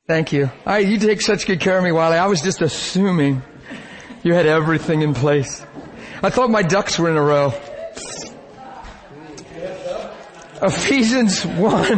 Thank you. You take such good care of me, Wiley. I was just assuming you had everything in place. I thought my ducks were in a row. Ephesians 1.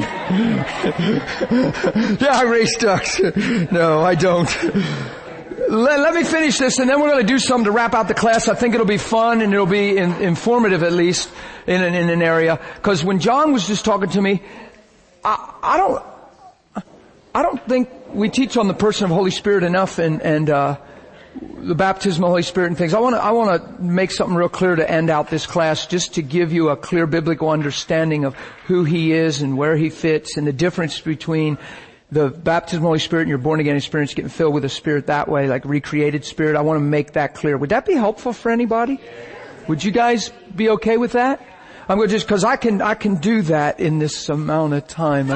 Yeah, I race ducks. No, I don't. Let me finish this, and then we're going to do something to wrap out the class. I think it'll be fun, and it'll be informative, at least, in an area. Because when John was just talking to me, I don't think we teach on the person of Holy Spirit enough, and the baptism of the Holy Spirit and things. I want to make something real clear to end out this class, just to give you a clear biblical understanding of who He is and where He fits, and the difference between the baptism of the Holy Spirit and your born again experience, getting filled with the Spirit that way, like recreated Spirit. I want to make that clear. Would that be helpful for anybody? Would you guys be okay with that? I'm going to because I can do that in this amount of time.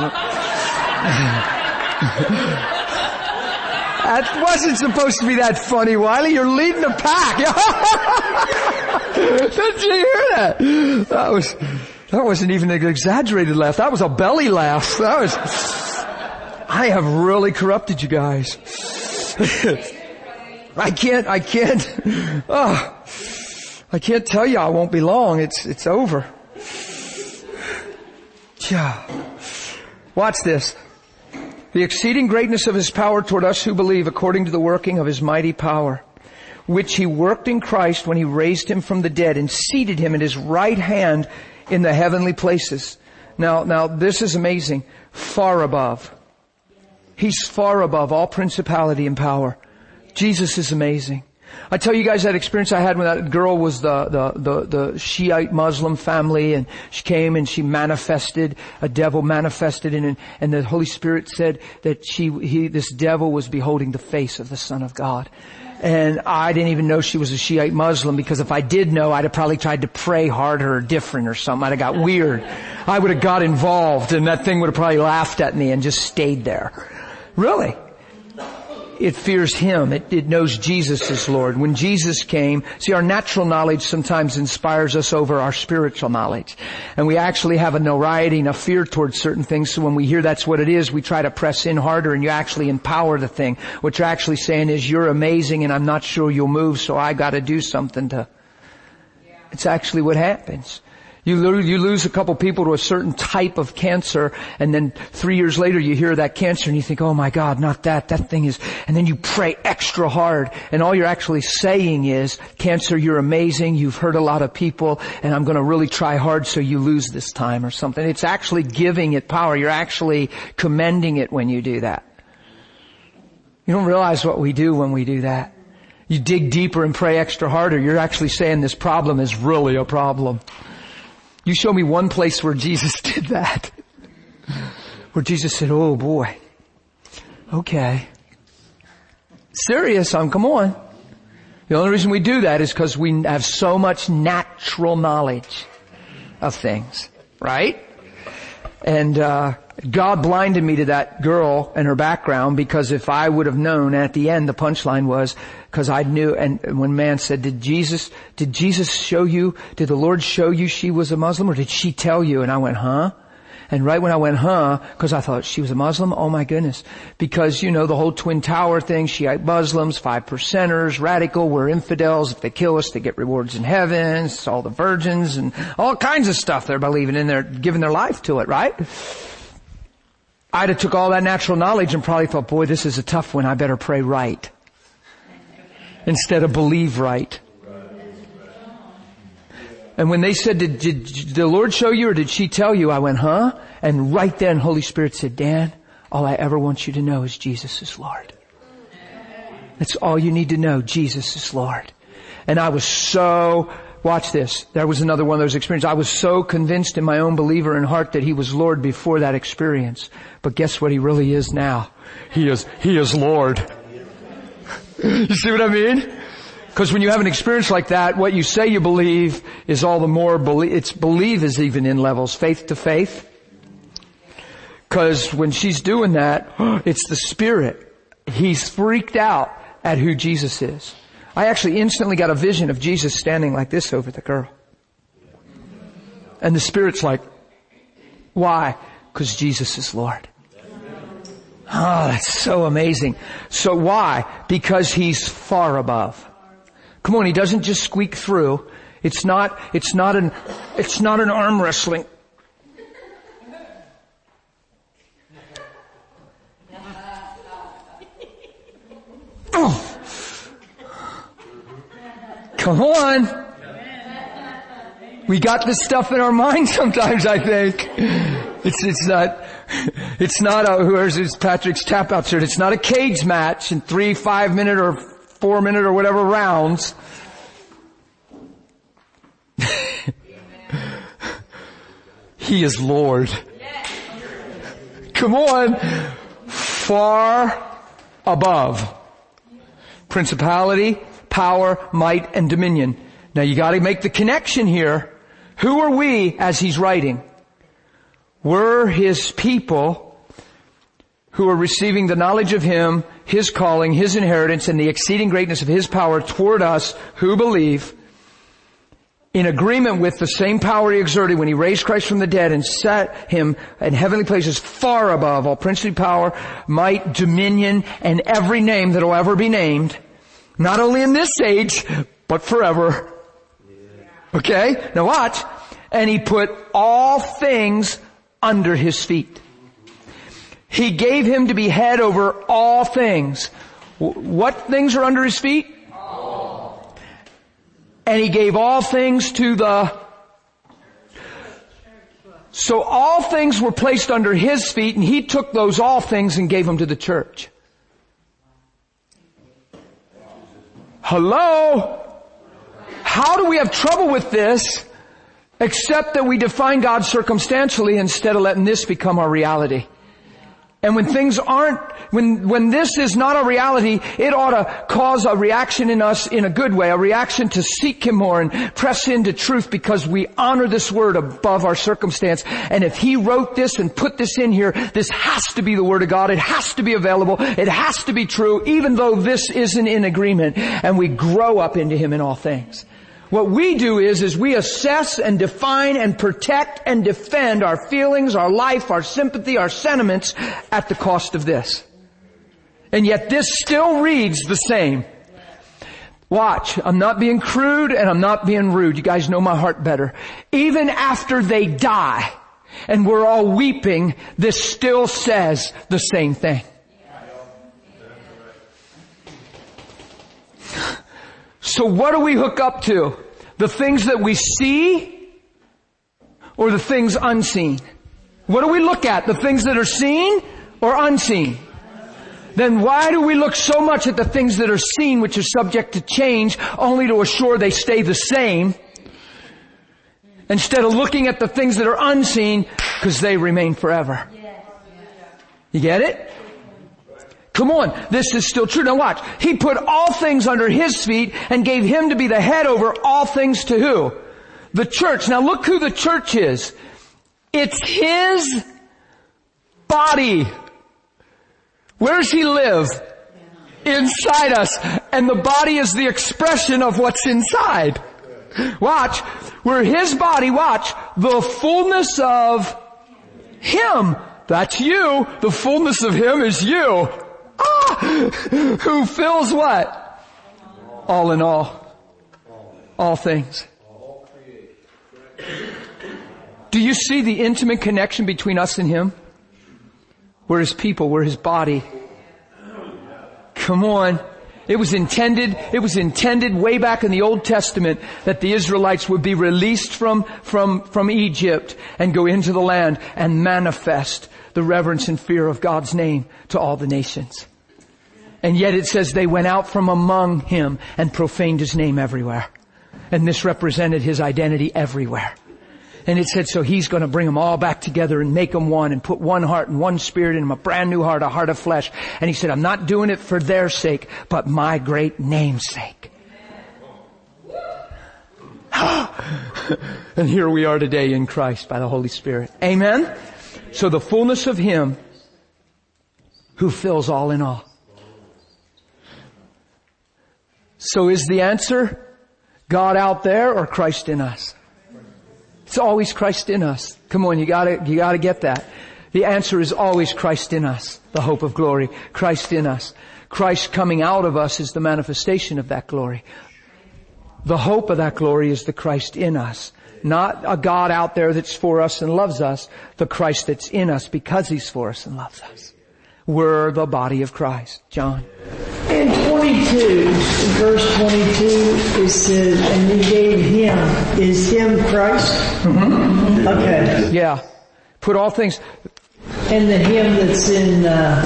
That wasn't supposed to be that funny, Wiley. You're leading the pack. Did you hear that? That wasn't even an exaggerated laugh. That was a belly laugh. I have really corrupted you guys. I can't tell you I won't be long. It's over. Yeah. Watch this. The exceeding greatness of His power toward us who believe, according to the working of His mighty power, which He worked in Christ when He raised Him from the dead and seated Him at His right hand in the heavenly places. Now this is amazing. Far above. He's far above all principality and power. Jesus is amazing. I tell you guys that experience I had when that girl was the Shiite Muslim family, and she came and she manifested, a devil manifested in, and the Holy Spirit said that this devil was beholding the face of the Son of God. And I didn't even know she was a Shiite Muslim, because if I did know, I'd have probably tried to pray harder or different or something. I'd have got weird. I would have got involved, and that thing would have probably laughed at me and just stayed there. Really. It fears Him. It knows Jesus is Lord. When Jesus came, see, our natural knowledge sometimes inspires us over our spiritual knowledge. And we actually have a notoriety and a fear towards certain things. So when we hear that's what it is, we try to press in harder, and you actually empower the thing. What you're actually saying is, you're amazing and I'm not sure you'll move, so I got to do something to... It's actually what happens. You lose a couple people to a certain type of cancer, and then 3 years later you hear that cancer and you think, oh my God, not that thing is, and then you pray extra hard, and all you're actually saying is, cancer, you're amazing, you've hurt a lot of people, and I'm going to really try hard so you lose this time or something. It's actually giving it power. You're actually commending it when you do that. You don't realize what we do when we do that. You dig deeper and pray extra harder. You're actually saying this problem is really a problem. You show me one place where Jesus did that. Where Jesus said, oh boy. Okay. Serious, come on. The only reason we do that is because we have so much natural knowledge of things. Right? And, God blinded me to that girl and her background, because if I would have known, at the end the punchline was, because I knew, and when man said, did Jesus show you, did the Lord show you she was a Muslim, or did she tell you? And I went, huh? And right when I went, because I thought she was a Muslim, oh my goodness. Because, the whole Twin Tower thing, Shiite Muslims, 5%ers, radical, we're infidels. If they kill us, they get rewards in heaven. It's all the virgins and all kinds of stuff they're believing in there, giving their life to it, right? I'd have took all that natural knowledge and probably thought, boy, this is a tough one. I better pray right instead of believe right. And when they said, did the Lord show you or did she tell you? I went, huh? And right then Holy Spirit said, Dan, all I ever want you to know is Jesus is Lord. That's all you need to know. Jesus is Lord. And I was so... Watch this. There was another one of those experiences. I was so convinced in my own believer in heart that He was Lord before that experience. But guess what He really is now? He is Lord. You see what I mean? Because when you have an experience like that, what you say you believe is all the more believe is even in levels, faith to faith. Because when she's doing that, it's the Spirit. He's freaked out at who Jesus is. I actually instantly got a vision of Jesus standing like this over the girl. And the Spirit's like, why? Because Jesus is Lord. Oh, that's so amazing. So why? Because He's far above. Come on, He doesn't just squeak through. It's not an arm wrestling. Oh. Come on. We got this stuff in our mind sometimes, I think. It's not where's Patrick's tap out shirt. It's not a cage match in 3, 5 minute or 4 minute or whatever rounds. He is Lord. Come on. Far above. Principality, power, might, and dominion. Now you gotta make the connection here. Who are we as He's writing? We're His people who are receiving the knowledge of Him, His calling, His inheritance, and the exceeding greatness of His power toward us who believe, in agreement with the same power He exerted when He raised Christ from the dead and set Him in heavenly places far above all princely power, might, dominion, and every name that will ever be named, not only in this age, but forever. Okay? Now watch. And He put all things under His feet. He gave Him to be head over all things. What things are under His feet? All. And He gave all things to the... So all things were placed under His feet, and He took those all things and gave them to the church. Hello? How do we have trouble with this except that we define God circumstantially instead of letting this become our reality? And when things aren't, when this is not a reality, it ought to cause a reaction in us in a good way, a reaction to seek Him more and press into truth because we honor this Word above our circumstance. And if He wrote this and put this in here, this has to be the Word of God. It has to be available. It has to be true, even though this isn't in agreement. And we grow up into Him in all things. What we do is we assess and define and protect and defend our feelings, our life, our sympathy, our sentiments at the cost of this. And yet this still reads the same. Watch, I'm not being crude and I'm not being rude. You guys know my heart better. Even after they die and we're all weeping, this still says the same thing. So what do we hook up to? The things that we see or the things unseen? What do we look at? The things that are seen or unseen? Then why do we look so much at the things that are seen, which are subject to change, only to assure they stay the same, instead of looking at the things that are unseen because they remain forever? You get it? Come on, this is still true. Now watch. He put all things under His feet and gave Him to be the head over all things to who? The church. Now look who the church is. It's His body. Where does He live? Inside us. And the body is the expression of what's inside. Watch. We're His body. Watch. The fullness of Him. That's you. The fullness of Him is you. Who fills what? All in all. All things. Do you see the intimate connection between us and Him? We're His people. We're His body. Come on. It was intended way back in the Old Testament that the Israelites would be released from Egypt and go into the land and manifest the reverence and fear of God's name to all the nations. And yet it says they went out from among Him and profaned His name everywhere. And this represented His identity everywhere. And it said, so He's going to bring them all back together and make them one and put one heart and one spirit in them, a brand new heart, a heart of flesh. And He said, I'm not doing it for their sake, but my great name's sake. And here we are today in Christ by the Holy Spirit. Amen? So the fullness of Him who fills all in all. So is the answer God out there or Christ in us? It's always Christ in us. Come on, you gotta get that. The answer is always Christ in us, the hope of glory. Christ in us. Christ coming out of us is the manifestation of that glory. The hope of that glory is the Christ in us. Not a God out there that's for us and loves us. The Christ that's in us because He's for us and loves us. We're the body of Christ. John. In 22, verse 22, it says, and you gave Him. Is Him Christ? Mm-hmm. Okay. Yeah. Put all things. And the Him that's in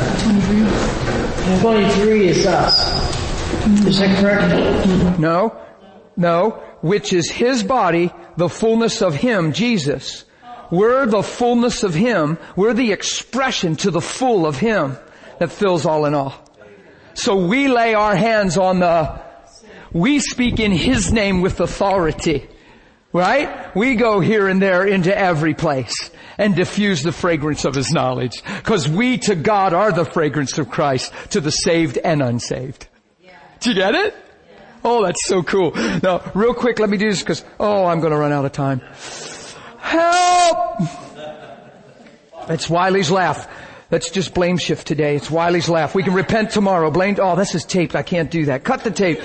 23 is us. Is that correct? No. Which is His body, the fullness of Him, Jesus. We're the fullness of Him. We're the expression to the full of Him that fills all in all. So we lay our hands on we speak in His name with authority. Right? We go here and there into every place and diffuse the fragrance of His knowledge. Because we to God are the fragrance of Christ to the saved and unsaved. Do you get it? Oh, that's so cool. Now, real quick, let me do this because, I'm going to run out of time. Help! It's Wiley's laugh. Let's just blame shift today. It's Wiley's laugh. We can repent tomorrow. This is taped. I can't do that. Cut the tape.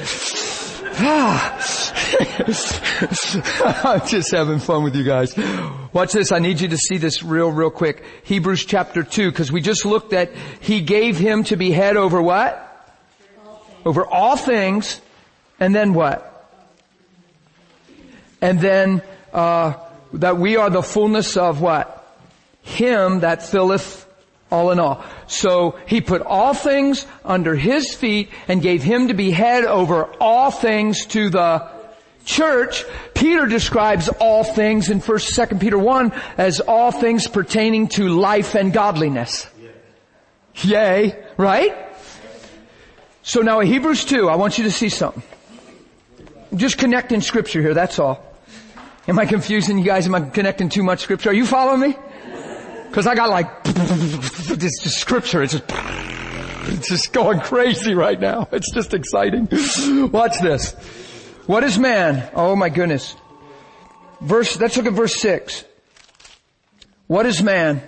I'm just having fun with you guys. Watch this. I need you to see this real quick. Hebrews chapter 2, because we just looked at He gave Him to be head over what? Over all things. And then what? And then, that we are the fullness of what? Him that filleth all in all. So He put all things under His feet and gave Him to be head over all things to the church. Peter describes all things in 2 Peter 1 as all things pertaining to life and godliness. Yay, right? So now in Hebrews 2, I want you to see something. Just connecting scripture here, that's all. Am I confusing you guys? Am I connecting too much scripture? Are you following me? Because I got this scripture. It's just going crazy right now. It's just exciting. Watch this. What is man? Oh my goodness. Let's look at verse 6. What is man?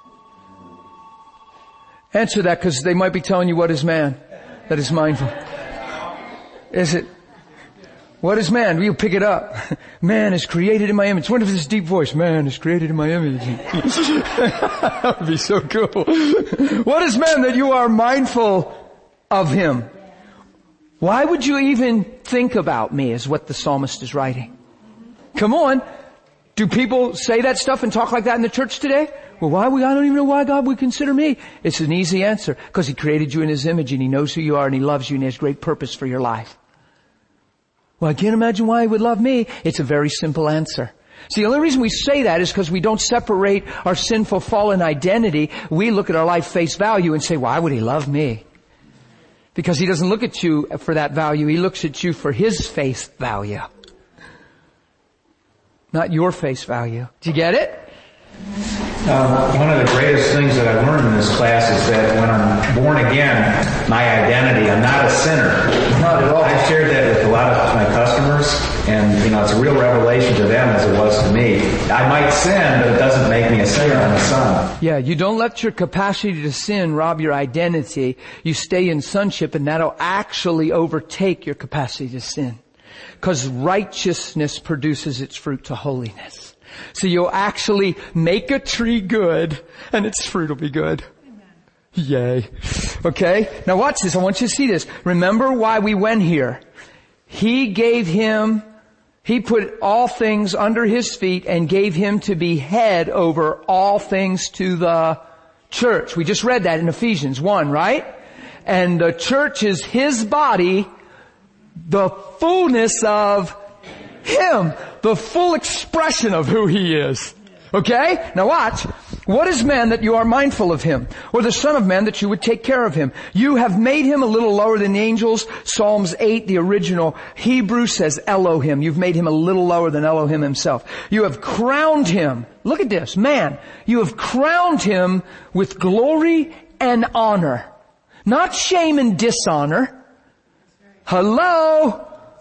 Answer that because they might be telling you what is man that is mindful. Is it? What is man? You pick it up. Man is created in my image. What if this deep voice? Man is created in my image. That would be so cool. What is man that you are mindful of him? Why would you even think about me is what the psalmist is writing. Come on. Do people say that stuff and talk like that in the church today? Well, I don't even know why God would consider me. It's an easy answer. Because He created you in His image and He knows who you are and He loves you and He has great purpose for your life. Well, I can't imagine why He would love me. It's a very simple answer. See, the only reason we say that is because we don't separate our sinful fallen identity. We look at our life face value and say, why would He love me? Because He doesn't look at you for that value. He looks at you for His face value. Not your face value. Do you get it? One of the greatest things that I learned in this class is that when I'm born again, my identity, I'm not a sinner. Not at all. I've shared that with a lot of my customers, and it's a real revelation to them as it was to me. I might sin, but it doesn't make me a sinner. I'm a son. Yeah, you don't let your capacity to sin rob your identity. You stay in sonship, and that'll actually overtake your capacity to sin. Because righteousness produces its fruit to holiness. So you'll actually make a tree good, and its fruit will be good. Amen. Yay. Okay? Now watch this. I want you to see this. Remember why we went here. He put all things under His feet and gave Him to be head over all things to the church. We just read that in Ephesians 1, right? And the church is His body, the fullness of Him, the full expression of who He is. Okay? Now watch. What is man that you are mindful of him? Or the son of man that you would take care of him? You have made him a little lower than the angels. Psalms 8, the original Hebrew says Elohim. You've made him a little lower than Elohim himself. You have crowned him. Look at this, man. You have crowned him with glory and honor. Not shame and dishonor. Hello?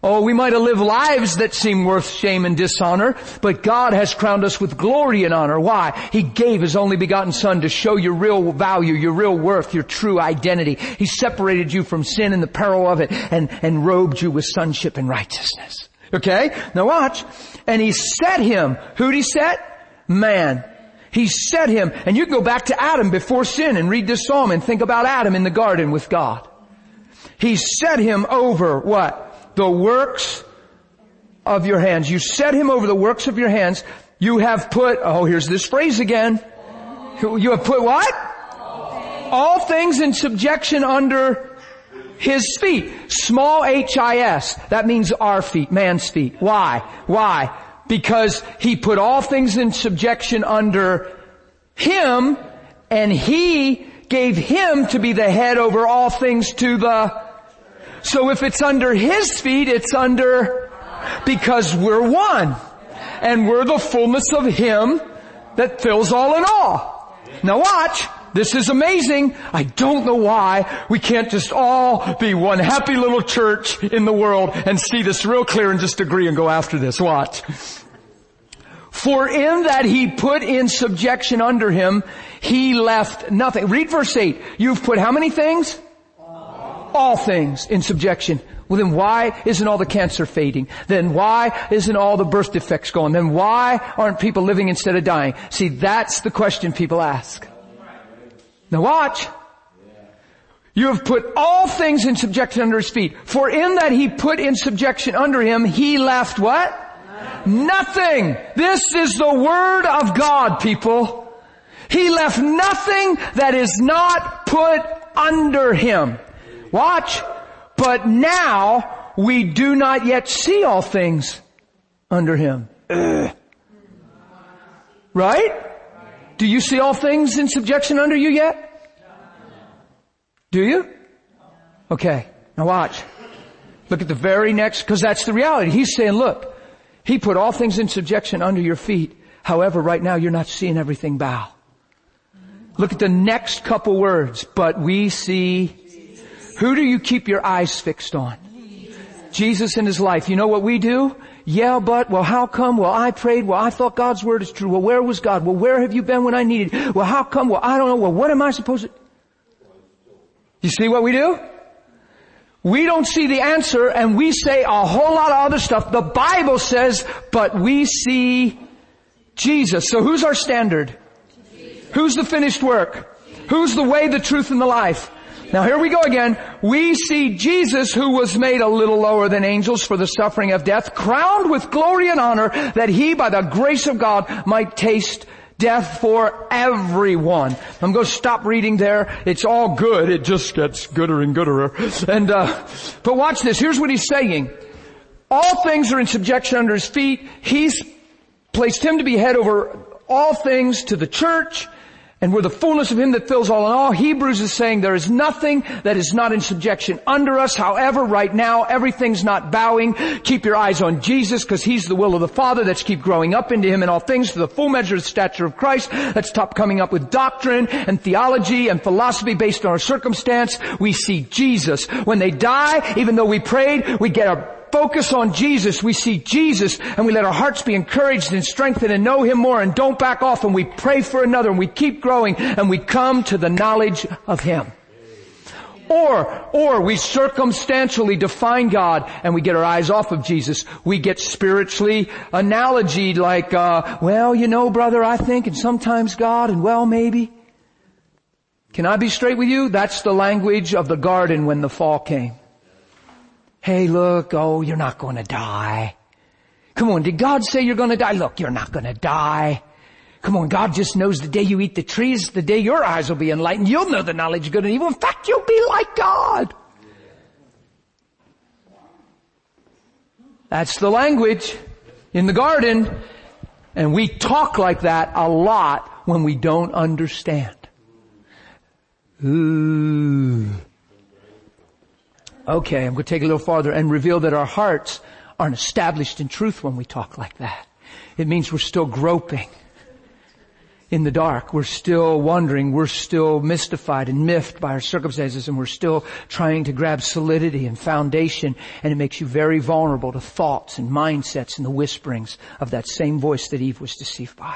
Oh, we might have lived lives that seem worth shame and dishonor, but God has crowned us with glory and honor. Why? He gave His only begotten Son to show your real value, your real worth, your true identity. He separated you from sin and the peril of it and robed you with sonship and righteousness. Okay? Now watch. And He set him. Who'd He set? Man. He set him. And you can go back to Adam before sin and read this psalm and think about Adam in the garden with God. He set him over what? The works of your hands. You set him over the works of your hands. You have put, oh, here's this phrase again. You have put what? All things in subjection under His feet. Small H-I-S. That means our feet, man's feet. Why? Why? Because He put all things in subjection under Him, and He gave Him to be the head over all things to the... So if it's under His feet, it's under, because we're one. And we're the fullness of Him that fills all in all. Now watch. This is amazing. I don't know why we can't just all be one happy little church in the world and see this real clear and just agree and go after this. Watch. For in that He put in subjection under Him, He left nothing. Read verse 8. You've put how many things? All things in subjection. Well, then why isn't all the cancer fading? Then why isn't all the birth defects gone? Then why aren't people living instead of dying? See, that's the question people ask. Now watch. You have put all things in subjection under His feet. For in that He put in subjection under Him, He left what? Nothing. This is the Word of God, people. He left nothing that is not put under Him. Watch. But now we do not yet see all things under Him. Right? Do you see all things in subjection under you yet? Do you? Okay. Now watch. Look at the very next, because that's the reality. He's saying, look, He put all things in subjection under your feet. However, right now you're not seeing everything bow. Look at the next couple words. But we see... Who do you keep your eyes fixed on? Jesus and His life. You know what we do? Yeah, but, well, how come? Well, I prayed. Well, I thought God's Word is true. Well, where was God? Well, where have you been when I needed? Well, how come? Well, I don't know. Well, what am I supposed to... You see what we do? We don't see the answer and we say a whole lot of other stuff. The Bible says, but we see Jesus. So who's our standard? Who's the finished work? Who's the way, the truth, and the life? Now here we go again. We see Jesus, who was made a little lower than angels for the suffering of death, crowned with glory and honor, that He, by the grace of God, might taste death for everyone. I'm going to stop reading there. It's all good. It just gets gooder and gooder. And, but watch this. Here's what He's saying. All things are in subjection under His feet. He's placed Him to be head over all things to the church. And we're the fullness of Him that fills all in all. Hebrews is saying there is nothing that is not in subjection under us. However, right now, everything's not bowing. Keep your eyes on Jesus, because He's the will of the Father. Let's keep growing up into Him in all things to the full measure of the stature of Christ. Let's stop coming up with doctrine and theology and philosophy based on our circumstance. We see Jesus. When they die, even though we prayed, we get our focus on Jesus. We see Jesus and we let our hearts be encouraged and strengthened and know Him more and don't back off, and we pray for another and we keep growing and we come to the knowledge of Him. Or we circumstantially define God and we get our eyes off of Jesus. We get spiritually analogied like, well, you know, brother, I think, and sometimes God, and well, maybe. Can I be straight with you? That's the language of the garden when the fall came. Hey, look, oh, you're not going to die. Come on, did God say you're going to die? Look, you're not going to die. Come on, God just knows the day you eat the trees, the day your eyes will be enlightened. You'll know the knowledge of good and evil. In fact, you'll be like God. That's the language in the garden. And we talk like that a lot when we don't understand. Ooh. Okay, I'm going to take it a little farther and reveal that our hearts aren't established in truth when we talk like that. It means we're still groping. in the dark. We're still wondering. We're still mystified and miffed by our circumstances, and we're still trying to grab solidity and foundation, and it makes you very vulnerable to thoughts and mindsets and the whisperings of that same voice that Eve was deceived by.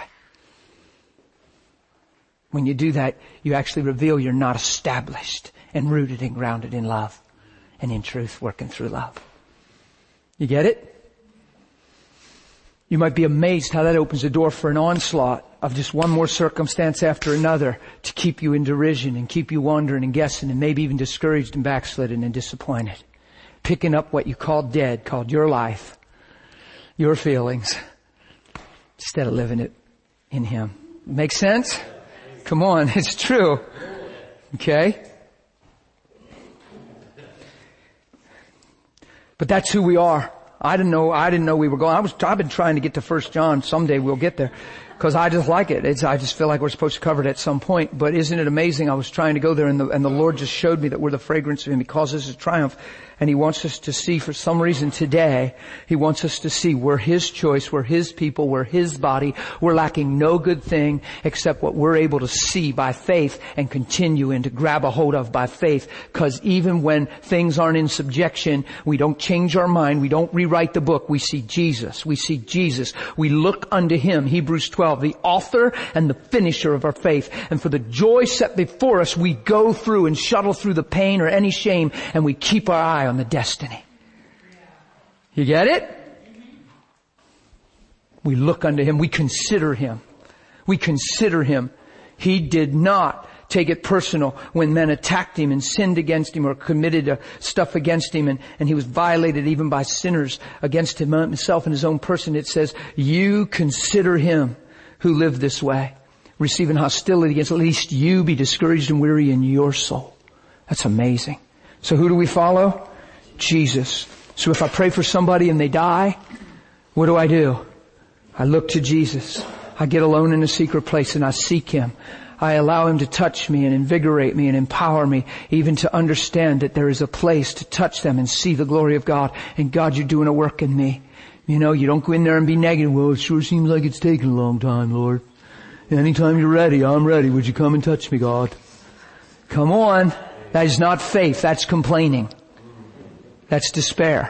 When you do that, you actually reveal you're not established and rooted and grounded in love and in truth, working through love. You get it? You might be amazed how that opens the door for an onslaught of just one more circumstance after another to keep you in derision and keep you wondering and guessing and maybe even discouraged and backslidden and disappointed. Picking up what you called dead, called your life, your feelings, instead of living it in Him. Make sense? Come on, it's true. Okay? But that's who we are. I didn't know we were going. I've been trying to get to 1 John. Someday we'll get there. Because I just like it. I just feel like we're supposed to cover it at some point. But isn't it amazing? I was trying to go there and the Lord just showed me that we're the fragrance of Him. He calls us to triumph. And He wants us to see, for some reason today, He wants us to see we're His choice, we're His people, we're His body. We're lacking no good thing except what we're able to see by faith and continue and to grab a hold of by faith. Because even when things aren't in subjection, we don't change our mind, we don't rewrite the book. We see Jesus. We see Jesus. We look unto Him. Hebrews 12, the author and the finisher of our faith. And for the joy set before us, we go through and shuttle through the pain or any shame, and we keep our eye on the destiny. You get it? We look unto Him. We consider Him. We consider Him. He did not take it personal when men attacked Him and sinned against Him or committed stuff against Him, and He was violated even by sinners against Himself and His own person. It says, you consider Him who lived this way, receiving hostility against, at least you be discouraged and weary in your soul. That's amazing. So who do we follow? Jesus. So if I pray for somebody and they die, what do? I look to Jesus. I get alone in a secret place and I seek Him. I allow Him to touch me and invigorate me and empower me, even to understand that there is a place to touch them and see the glory of God. And God, you're doing a work in me. You know, you don't go in there and be negative. Well, it sure seems like it's taking a long time, Lord. Anytime you're ready, I'm ready. Would you come and touch me, God? Come on. That is not faith. That's complaining. That's despair.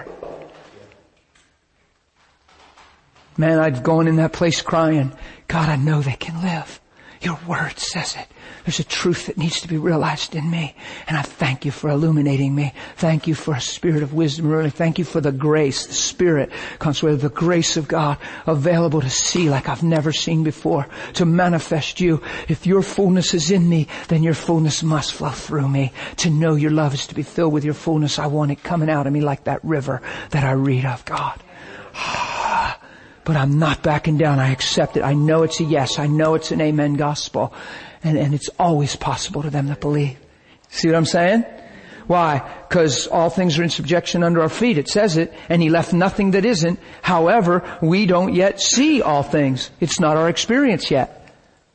Man, I've gone in that place crying, God, I know they can live. Your word says it. There's a truth that needs to be realized in me. And I thank you for illuminating me. Thank you for a spirit of wisdom. Really, thank you for the grace, the Spirit, constantly the grace of God available to see like I've never seen before, to manifest you. If your fullness is in me, then your fullness must flow through me. To know your love is to be filled with your fullness. I want it coming out of me like that river that I read of, God. But I'm not backing down. I accept it. I know it's a yes. I know it's an amen gospel. And it's always possible to them that believe. See what I'm saying? Why? Because all things are in subjection under our feet. It says it. And He left nothing that isn't. However, we don't yet see all things. It's not our experience yet.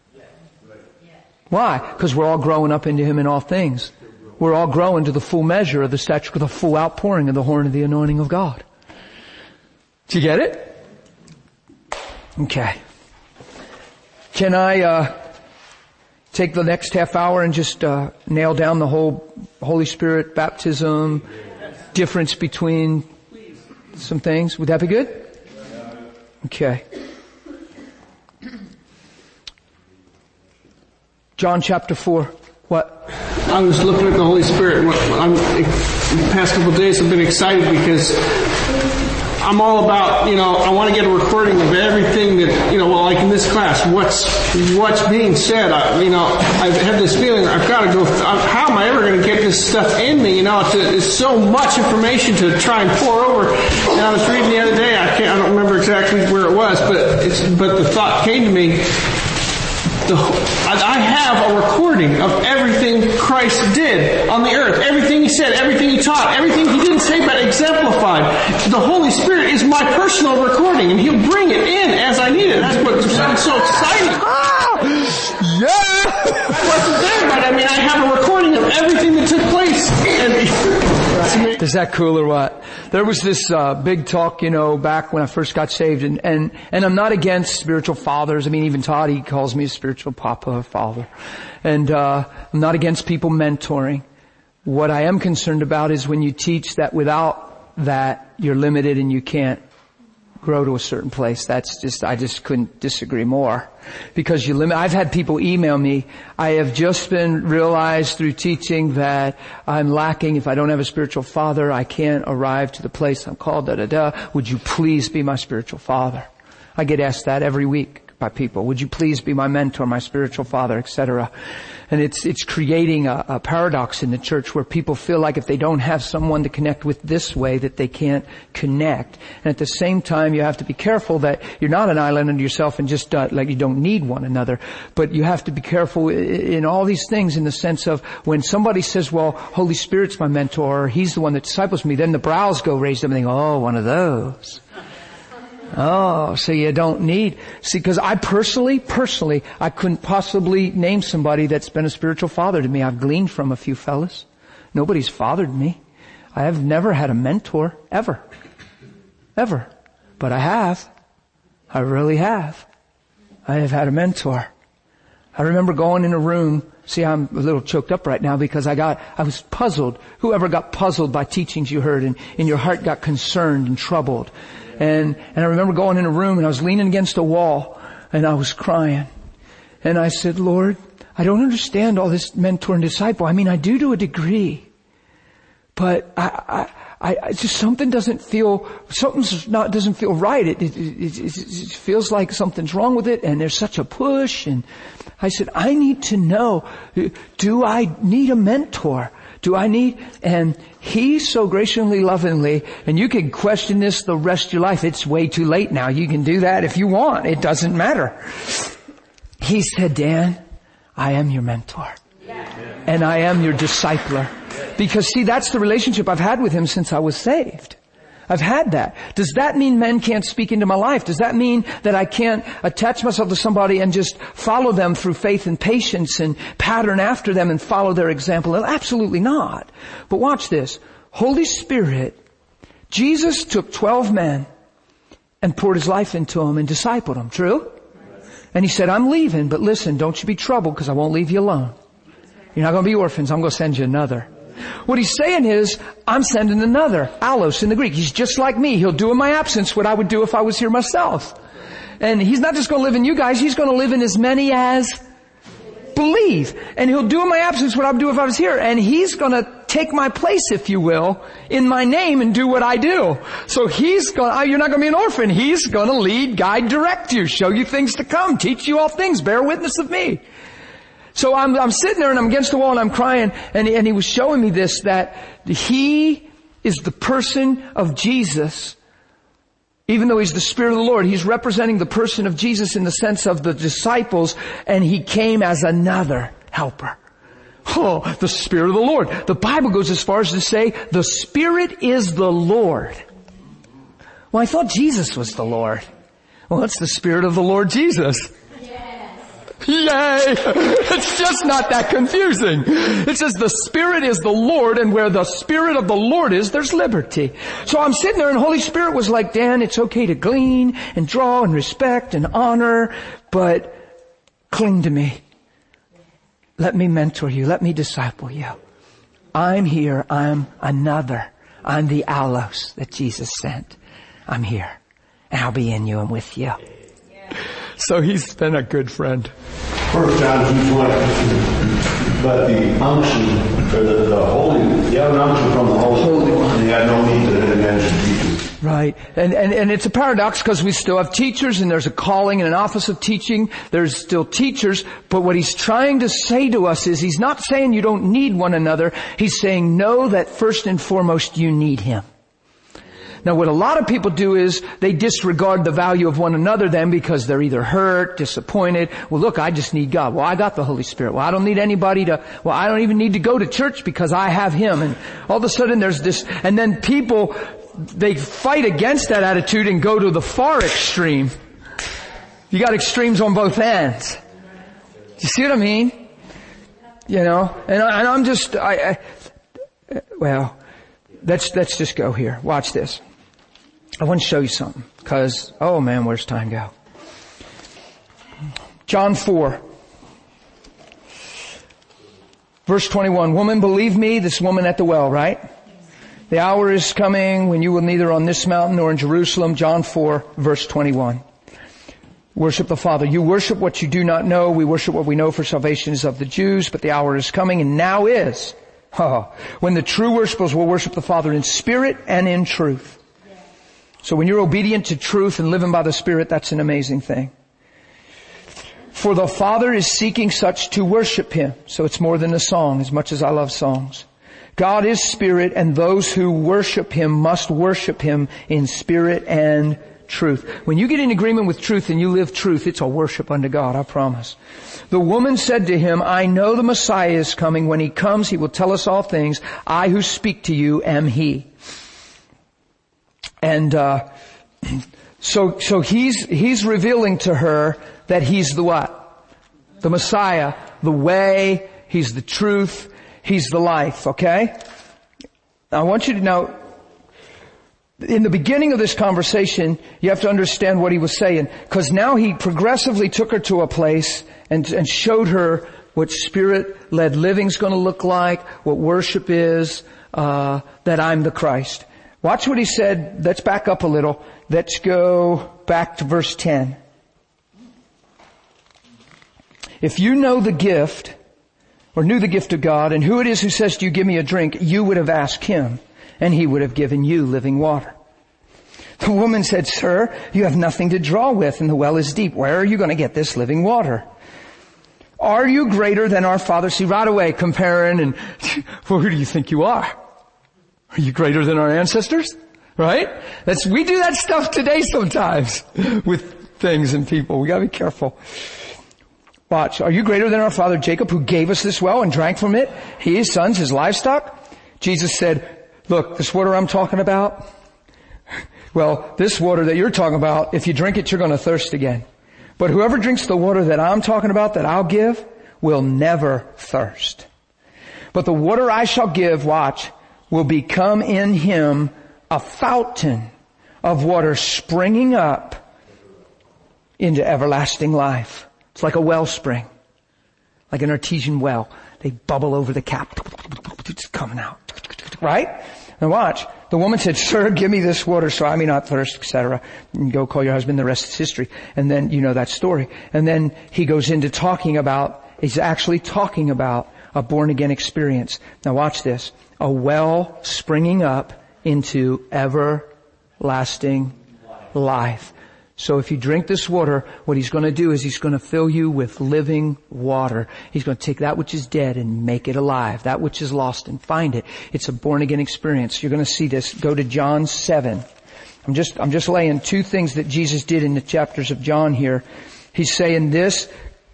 Why? Because we're all growing up into Him in all things. We're all growing to the full measure of the stature of the full outpouring of the horn of the anointing of God. Do you get it? Okay. Can I take the next half hour and just nail down the whole Holy Spirit baptism difference between some things? Would that be good? Okay. John chapter 4. What? I was looking at the Holy Spirit. The past couple of days I've been excited because I'm all about, I want to get a recording of everything that, like in this class, what's being said. I've had this feeling I've got to go, how am I ever going to get this stuff in me? It's so much information to try and pour over. And I was reading the other day, I don't remember exactly where it was, but the thought came to me, I have a recording of everything Christ did on the earth. Everything He said, everything He taught, everything He didn't say but exemplified. The Holy Spirit is my personal recording and He'll bring it in as I need it. That's what sounds so exciting. Yeah! I wasn't there, but I have a recording of everything that took place. And it's amazing. Is that cool or what? There was this big talk, back when I first got saved, and I'm not against spiritual fathers. I mean, even Todd, he calls me a spiritual papa, father. And I'm not against people mentoring. What I am concerned about is when you teach that without that, you're limited and you can't grow to a certain place. I just couldn't disagree more. Because I've had people email me, I have just been realized through teaching that I'm lacking. If I don't have a spiritual father, I can't arrive to the place I'm called, Would you please be my spiritual father? I get asked that every week by people. Would you please be my mentor, my spiritual father, etc. And it's creating a paradox in the church where people feel like if they don't have someone to connect with this way, that they can't connect. And at the same time, you have to be careful that you're not an island unto yourself and just like you don't need one another. But you have to be careful in all these things in the sense of when somebody says, well, Holy Spirit's my mentor, or He's the one that disciples me, then the brows go raised up and they go, oh, one of those. Oh, so you don't need, because I personally, I couldn't possibly name somebody that's been a spiritual father to me. I've gleaned from a few fellas. Nobody's fathered me. I have never had a mentor, ever. But I have. I really have. I have had a mentor. I remember going in a room. See, I'm a little choked up right now because I was puzzled. Whoever got puzzled by teachings you heard and your heart got concerned and troubled. And I remember going in a room and I was leaning against a wall and I was crying. And I said, Lord, I don't understand all this mentor and disciple. I mean, I do to a degree. But I just doesn't feel right. It feels like something's wrong with it and there's such a push. And I said, I need to know, do I need a mentor? And He so graciously, lovingly, and you can question this the rest of your life. It's way too late now. You can do that if you want. It doesn't matter. He said, Dan, I am your mentor. And I am your discipler. Because see, that's the relationship I've had with Him since I was saved. I've had that. Does that mean men can't speak into my life? Does that mean that I can't attach myself to somebody and just follow them through faith and patience and pattern after them and follow their example? Absolutely not. But watch this. Holy Spirit, Jesus took 12 men and poured His life into them and discipled them. True? And He said, I'm leaving, but listen, don't you be troubled because I won't leave you alone. You're not going to be orphans. I'm going to send you another. What He's saying is, I'm sending another, allos in the Greek. He's just like me. He'll do in my absence what I would do if I was here myself. And He's not just going to live in you guys. He's going to live in as many as believe. And He'll do in my absence what I would do if I was here. And He's going to take my place, if you will, in my name and do what I do. So you're not going to be an orphan. He's going to lead, guide, direct you, show you things to come, teach you all things, bear witness of me. So I'm sitting there and I'm against the wall and I'm crying and He was showing me this, that He is the person of Jesus. Even though He's the Spirit of the Lord, He's representing the person of Jesus in the sense of the disciples, and He came as another helper. Oh, the Spirit of the Lord. The Bible goes as far as to say, the Spirit is the Lord. Well, I thought Jesus was the Lord. Well, it's the Spirit of the Lord Jesus. Yay! It's just not that confusing. It says the Spirit is the Lord, and where the Spirit of the Lord is, there's liberty. So I'm sitting there and Holy Spirit was like, Dan, it's okay to glean and draw and respect and honor, but cling to me. Let me mentor you. Let me disciple you. I'm here. I'm another. I'm the allos that Jesus sent. I'm here. And I'll be in you and with you. So He's been a good friend. 1 John 2:20. But the unction, or the holy, you have an unction from the Holy One, and you have no need that any man should teach you. Right. And it's a paradox because we still have teachers and there's a calling and an office of teaching. There's still teachers. But what He's trying to say to us is He's not saying you don't need one another. He's saying know that first and foremost you need Him. Now what a lot of people do is they disregard the value of one another then because they're either hurt, disappointed. Well look, I just need God. Well, I got the Holy Spirit. Well, I don't need anybody I don't even need to go to church because I have Him. And all of a sudden there's this, and then people, they fight against that attitude and go to the far extreme. You got extremes on both ends. Do you see what I mean? You know, and I'm just, well, let's just go here. Watch this. I want to show you something because, oh man, where's time go? John 4. Verse 21. Woman, believe me, this woman at the well, right? The hour is coming when you will neither on this mountain nor in Jerusalem. John 4, verse 21. Worship the Father. You worship what you do not know. We worship what we know, for salvation is of the Jews. But the hour is coming, and now is, when the true worshipers will worship the Father in spirit and in truth. So when you're obedient to truth and living by the Spirit, that's an amazing thing. For the Father is seeking such to worship Him. So it's more than a song, as much as I love songs. God is spirit, and those who worship Him must worship Him in spirit and truth. When you get in agreement with truth and you live truth, it's a worship unto God, I promise. The woman said to Him, I know the Messiah is coming. When He comes, He will tell us all things. I who speak to you am He. And so he's revealing to her that He's the what? The Messiah, the way, He's the truth, He's the life, okay? Now I want you to know, in the beginning of this conversation, you have to understand what He was saying, because now He progressively took her to a place and showed her what Spirit-led living's going to look like, what worship is, that I'm the Christ. Watch what He said. Let's back up a little. Let's go back to verse 10. If you know the gift, or knew the gift of God, and who it is who says to you, give me a drink, you would have asked Him, and He would have given you living water. The woman said, Sir, you have nothing to draw with, and the well is deep. Where are you going to get this living water? Are you greater than our father? See, right away comparing, and well, who do you think you are? Are you greater than our ancestors? Right? We do that stuff today sometimes with things and people. We gotta be careful. Watch. Are you greater than our father Jacob, who gave us this well and drank from it? He, his sons, his livestock? Jesus said, look, this water I'm talking about, well, this water that you're talking about, if you drink it, you're going to thirst again. But whoever drinks the water that I'm talking about, that I'll give, will never thirst. But the water I shall give, watch, will become in him a fountain of water springing up into everlasting life. It's like a wellspring, like an artesian well. They bubble over the cap. It's coming out. Right? Now watch. The woman said, Sir, give me this water so I may not thirst, etc. And go call your husband. The rest is history. And then you know that story. And then he goes into he's actually talking about a born again experience. Now watch this. A well springing up into everlasting life. So if you drink this water, what He's going to do is He's going to fill you with living water. He's going to take that which is dead and make it alive. That which is lost and find it. It's a born again experience. You're going to see this. Go to John 7. I'm just laying two things that Jesus did in the chapters of John here. He's saying this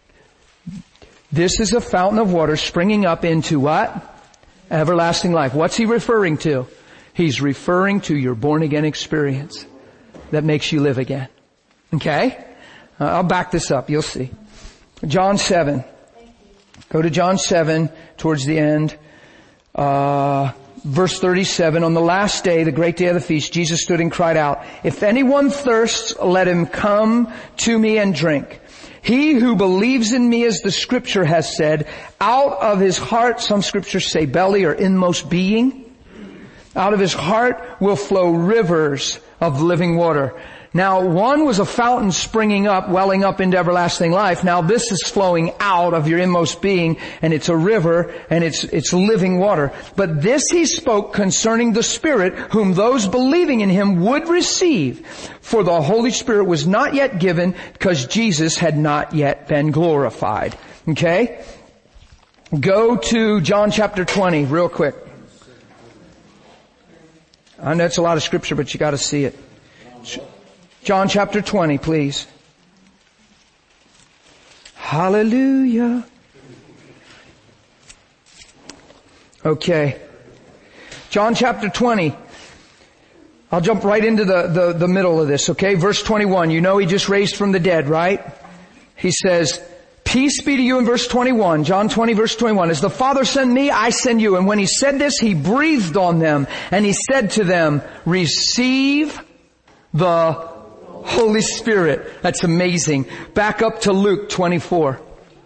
is a fountain of water springing up into what? Everlasting life. What's He referring to? He's referring to your born again experience that makes you live again. Okay? I'll back this up. You'll see. John 7. Go to John 7 towards the end. Verse 37. On the last day, the great day of the feast, Jesus stood and cried out, If anyone thirsts, let him come to me and drink. He who believes in me, as the scripture has said, out of his heart, some scriptures say belly or inmost being, out of his heart will flow rivers of living water. Now, one was a fountain springing up, welling up into everlasting life. Now this is flowing out of your inmost being, and it's a river, and it's living water. But this He spoke concerning the Spirit, whom those believing in Him would receive. For the Holy Spirit was not yet given, because Jesus had not yet been glorified. Okay? Go to John chapter 20, real quick. I know it's a lot of scripture, but you gotta see it. John chapter 20, please. Hallelujah. Okay. John chapter 20. I'll jump right into the middle of this, okay? Verse 21. You know He just raised from the dead, right? He says, Peace be to you in verse 21, John 20 verse 21. As the Father sent me, I send you. And when he said this, he breathed on them and he said to them, receive the Holy Spirit. That's amazing. Back up to Luke 24.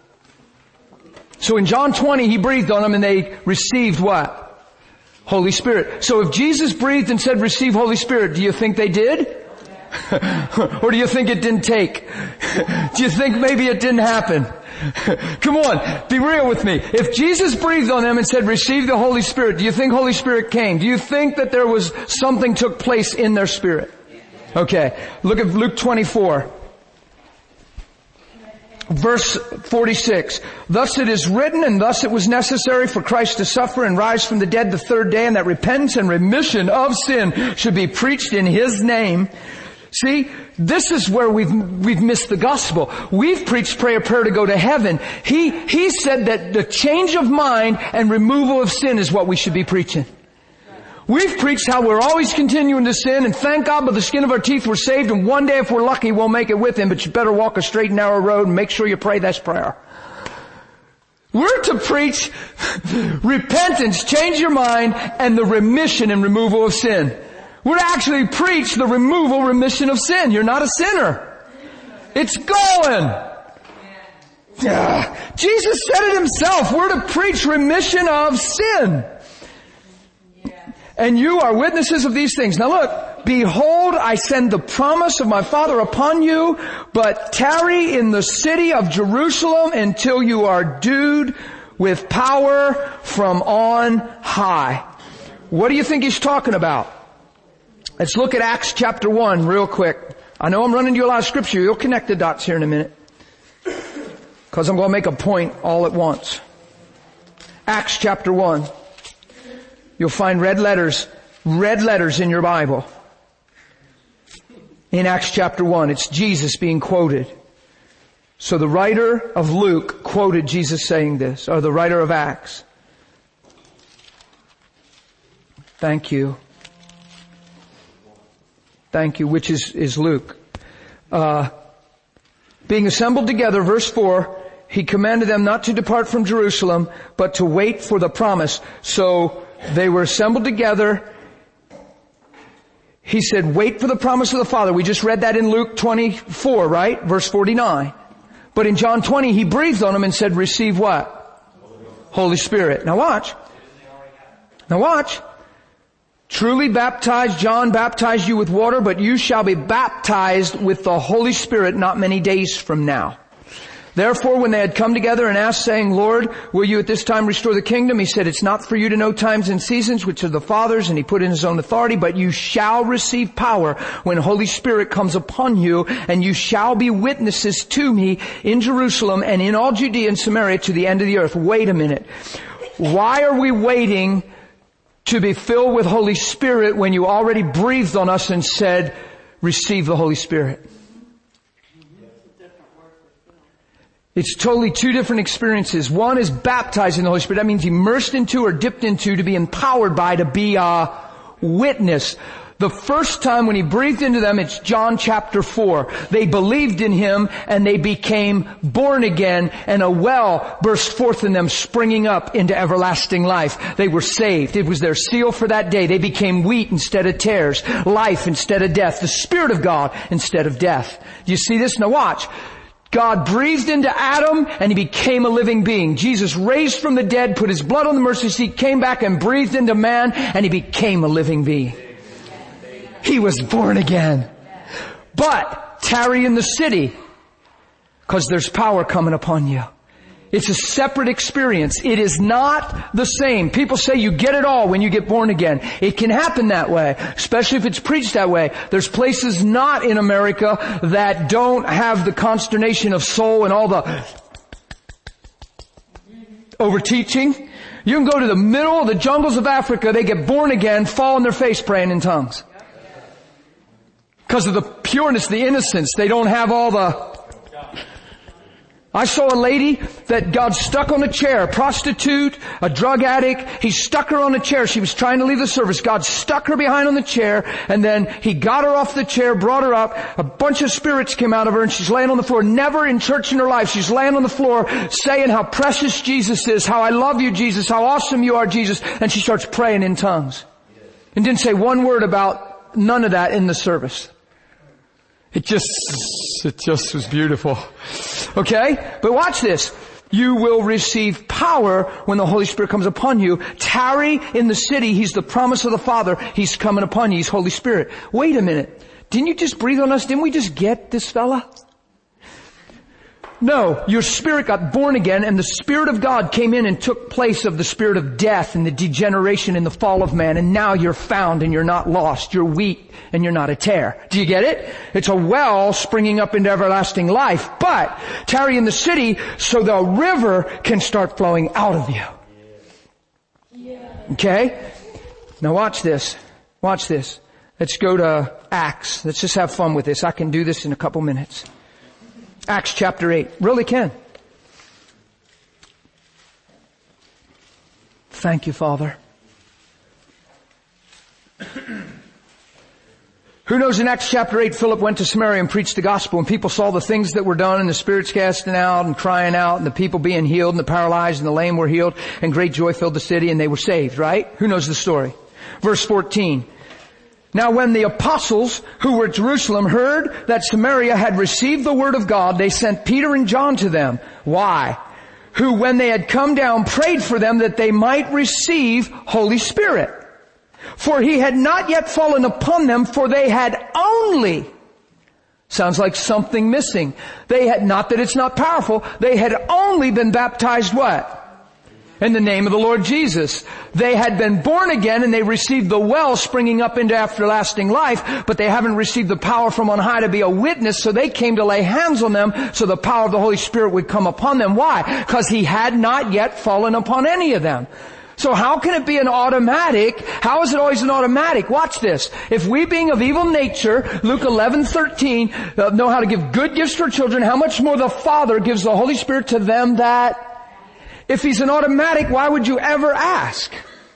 So in John 20, he breathed on them and they received what? Holy Spirit. So if Jesus breathed and said, receive Holy Spirit, do you think they did? Or do you think it didn't take? Do you think maybe it didn't happen? Come on, be real with me. If Jesus breathed on them and said, receive the Holy Spirit, do you think Holy Spirit came? Do you think that there was something took place in their spirit? Okay, look at Luke 24. Verse 46. Thus it is written, and thus it was necessary for Christ to suffer and rise from the dead the third day, and that repentance and remission of sin should be preached in His name. See, this is where we've missed the gospel. We've preached prayer to go to heaven. He said that the change of mind and removal of sin is what we should be preaching. We've preached how we're always continuing to sin, and thank God by the skin of our teeth we're saved, and one day if we're lucky we'll make it with Him, but you better walk a straight and narrow road and make sure you pray this prayer. We're to preach repentance, change your mind, and the remission and removal of sin. We're to actually preach the removal, remission of sin. You're not a sinner. It's going. Yeah. Jesus said it Himself. We're to preach remission of sin. And you are witnesses of these things. Now look, behold, I send the promise of my Father upon you, but tarry in the city of Jerusalem until you are endued with power from on high. What do you think He's talking about? Let's look at Acts chapter 1 real quick. I know I'm running you a lot of scripture. You'll connect the dots here in a minute. Because I'm going to make a point all at once. Acts chapter 1. You'll find red letters in your Bible. In Acts chapter 1, it's Jesus being quoted. So the writer of Luke quoted Jesus saying this, or the writer of Acts. Thank you. Thank you, which is Luke. Being assembled together, verse 4, He commanded them not to depart from Jerusalem, but to wait for the promise. So they were assembled together. He said, wait for the promise of the Father. We just read that in Luke 24, right? Verse 49. But in John 20, He breathed on them and said, receive what? Holy Spirit. Now watch. Truly baptized, John baptized you with water, but you shall be baptized with the Holy Spirit not many days from now. Therefore, when they had come together and asked, saying, Lord, will you at this time restore the kingdom? He said, it's not for you to know times and seasons, which are the Father's, and He put in His own authority, but you shall receive power when Holy Spirit comes upon you, and you shall be witnesses to me in Jerusalem and in all Judea and Samaria to the end of the earth. Wait a minute. Why are we waiting to be filled with Holy Spirit when you already breathed on us and said, receive the Holy Spirit? It's totally two different experiences. One is baptized in the Holy Spirit. That means immersed into or dipped into, to be empowered by, to be a witness. The first time when He breathed into them, it's John chapter 4. They believed in Him and they became born again, and a well burst forth in them, springing up into everlasting life. They were saved. It was their seal for that day. They became wheat instead of tares, life instead of death, the Spirit of God instead of death. Do you see this? Now watch. God breathed into Adam and he became a living being. Jesus raised from the dead, put His blood on the mercy seat, came back and breathed into man, and he became a living being. He was born again. But tarry in the city, because there's power coming upon you. It's a separate experience. It is not the same. People say you get it all when you get born again. It can happen that way, especially if it's preached that way. There's places not in America that don't have the consternation of soul and all the over-teaching. You can go to the middle of the jungles of Africa, they get born again, fall on their face praying in tongues. Because of the pureness, the innocence. They don't have all the I saw a lady that God stuck on a chair, a prostitute, a drug addict. He stuck her on a chair. She was trying to leave the service. God stuck her behind on the chair, and then He got her off the chair, brought her up. A bunch of spirits came out of her, and she's laying on the floor. Never in church in her life. She's laying on the floor saying how precious Jesus is, how I love you, Jesus, how awesome you are, Jesus. And she starts praying in tongues. And didn't say one word about none of that in the service. It just was beautiful. Okay? But watch this. You will receive power when the Holy Spirit comes upon you. Tarry in the city. He's the promise of the Father. He's coming upon you. He's Holy Spirit. Wait a minute. Didn't you just breathe on us? Didn't we just get this fella? No, your spirit got born again, and the Spirit of God came in and took place of the spirit of death and the degeneration and the fall of man, and now you're found and you're not lost. You're wheat and you're not a tare. Do you get it? It's a well springing up into everlasting life, but tarry in the city so the river can start flowing out of you. Okay? Now watch this. Watch this. Let's go to Acts. Let's just have fun with this. I can do this in a couple minutes. Acts chapter 8. Really can. Thank you, Father. Who knows in Acts chapter 8, Philip went to Samaria and preached the gospel, and people saw the things that were done, and the spirits casting out and crying out, and the people being healed, and the paralyzed and the lame were healed, and great joy filled the city, and they were saved, right? Who knows the story? Verse 14. Now when the apostles who were at Jerusalem heard that Samaria had received the word of God, they sent Peter and John to them. Why? Who, when they had come down, prayed for them that they might receive Holy Spirit. For He had not yet fallen upon them, for they had only, sounds like something missing. They had, not that it's not powerful, they had only been baptized what? In the name of the Lord Jesus. They had been born again and they received the well springing up into everlasting life, but they haven't received the power from on high to be a witness, so they came to lay hands on them so the power of the Holy Spirit would come upon them. Why? Because He had not yet fallen upon any of them. So how can it be an automatic? How is it always an automatic? Watch this. If we being of evil nature, Luke 11:13, know how to give good gifts to our children, how much more the Father gives the Holy Spirit to them that... If He's an automatic, why would you ever ask?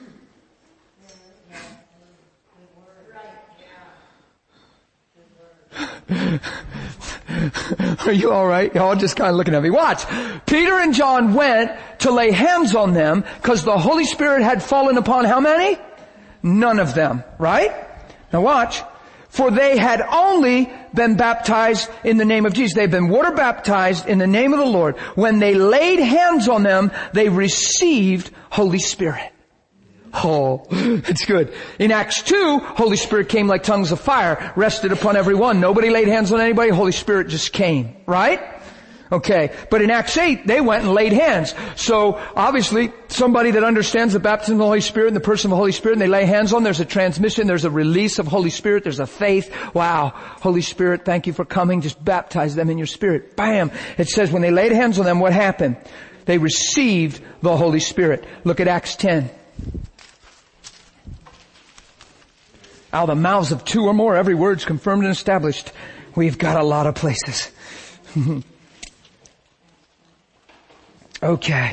Are you alright? Y'all just kind of looking at me. Watch. Peter and John went to lay hands on them because the Holy Spirit had fallen upon how many? None of them. Right? Now watch. For they had only been baptized in the name of Jesus. They've been water baptized in the name of the Lord. When they laid hands on them, they received Holy Spirit. Oh, it's good. In Acts 2, Holy Spirit came like tongues of fire, rested upon every one. Nobody laid hands on anybody. Holy Spirit just came. Right? Okay. But in Acts 8, they went and laid hands. So obviously, somebody that understands the baptism of the Holy Spirit and the person of the Holy Spirit, and they lay hands on, there's a transmission, there's a release of Holy Spirit, there's a faith. Wow. Holy Spirit, thank you for coming. Just baptize them in your Spirit. Bam. It says when they laid hands on them, what happened? They received the Holy Spirit. Look at Acts 10. Out of the mouths of two or more, every word's confirmed and established. We've got a lot of places. Okay.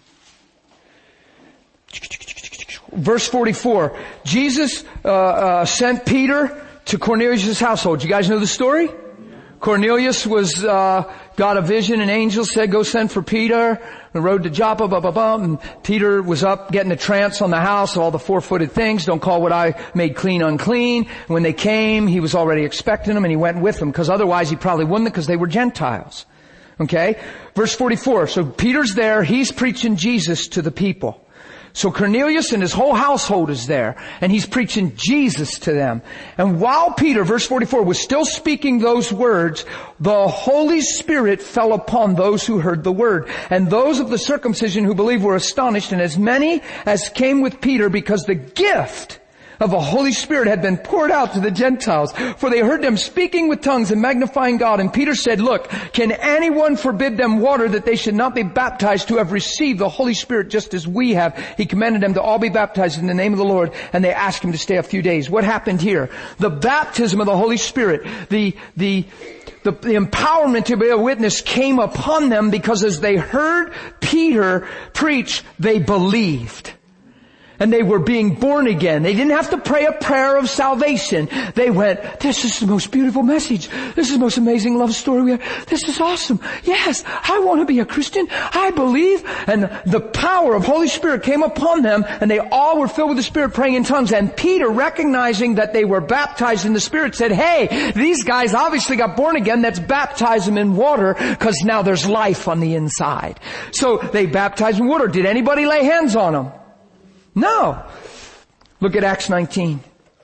Verse 44. Jesus sent Peter to Cornelius' household. You guys know the story? Cornelius was got a vision. An angel said, go send for Peter. The road to Joppa, and Peter was up getting a trance on the house, all the four-footed things. Don't call what I made clean unclean. When they came, he was already expecting them, and he went with them, because otherwise he probably wouldn't, because they were Gentiles. Okay? Verse 44. So Peter's there. He's preaching Jesus to the people. So Cornelius and his whole household is there, and he's preaching Jesus to them. And while Peter, verse 44, was still speaking those words, the Holy Spirit fell upon those who heard the word. And those of the circumcision who believed were astonished, and as many as came with Peter, because the gift of the Holy Spirit had been poured out to the Gentiles, for they heard them speaking with tongues and magnifying God. And Peter said, look, can anyone forbid them water that they should not be baptized who have received the Holy Spirit just as we have? He commanded them to all be baptized in the name of the Lord, and they asked him to stay a few days. What happened here? The baptism of the Holy Spirit, the empowerment to be a witness came upon them because as they heard Peter preach, they believed. And they were being born again. They didn't have to pray a prayer of salvation. They went, this is the most beautiful message. This is the most amazing love story we have. This is awesome. Yes, I want to be a Christian. I believe. And the power of Holy Spirit came upon them, and they all were filled with the Spirit praying in tongues. And Peter, recognizing that they were baptized in the Spirit, said, hey, these guys obviously got born again. Let's baptize them in water, because now there's life on the inside. So they baptized in water. Did anybody lay hands on them? No. Look at Acts 19.